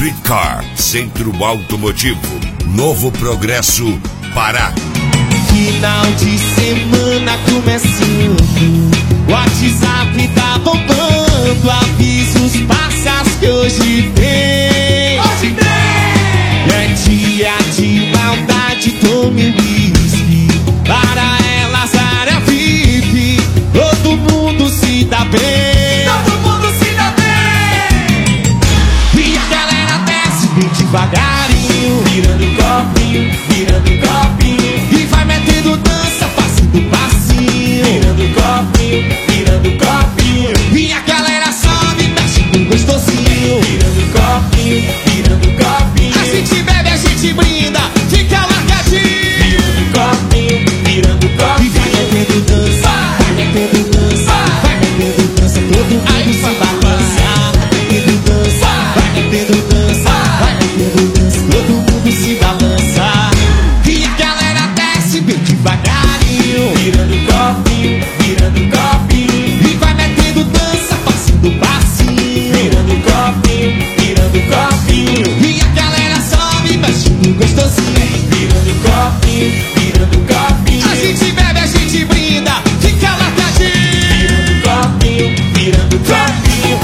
Streetcar, Centro Automotivo, Novo Progresso, Pará. Final de semana começando, o WhatsApp tá bombando, avisos passas que hoje tem. Hoje tem! É dia de maldade, tome whisky, para elas área VIP, todo mundo se dá bem. Todo mundo se dá bem! E a galera desce bem devagarinho, Virando copinho, virando copinho, e vai metendo dança, fazendo passinho. virando copinho, virando copinho, E a galera sobe, mexendo gostosinho. virando copinho, virando copinho, A gente bebe, a gente brinda, fica largadinho. virando copinho, virando E vai copinho. metendo dança, vai metendo dança, vai metendo dança, todo mundo se balança. Vai metendo dança, vai metendo dança, vai metendo dança, todo mundo se balança. E a galera desce bem devagarinho, Virando copinho, virando copinho, e vai metendo dança, fazendo passinho. virando copinho, virando copinho, E a galera sobe, mexendo gostosinho. virando copinho, virando copinho, A gente bebe, a gente brinda, fica largadinho. virando copinho, virando copinho.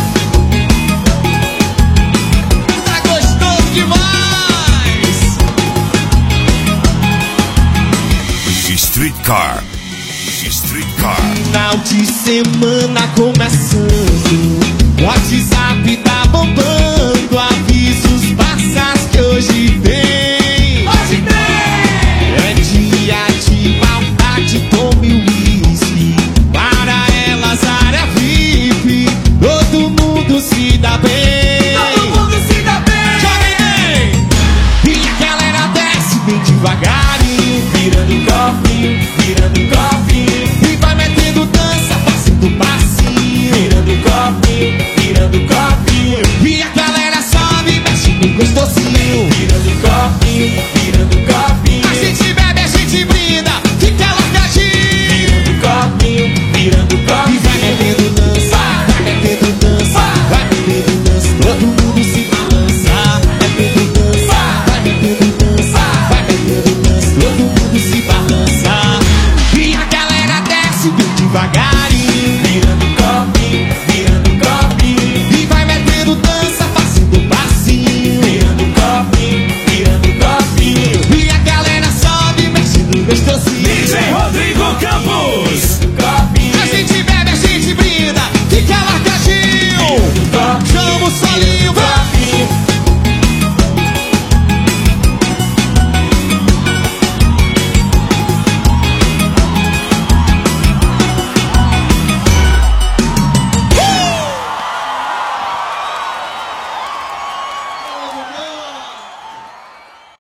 Tá gostoso demais. Streetcar, Streetcar, Final de semana começando, o WhatsApp tá bombando, avisos passas que hoje tem. Hoje tem! É dia de maldade, tome whisky, para elas área VIP, todo mundo se dá bem. Todo mundo se dá bem! Joga bem! E a galera desce bem devagarinho, Virando copinho, virando copinho, e vai metendo dança, fazendo passinho. virando copinho, virando copinho, E a galera sobe, mexendo gostosinho. virando copinho, virando copinho, A gente bebe, a gente brinda, fica largadinho. virando copinho, virando E vai copinho, metendo dança, vai metendo dança, vai metendo dança, todo mundo se balança. Vai metendo dança, vai metendo dança, vai metendo dança, todo mundo se balança. E a galera desce bem devagarinho, virando copinho,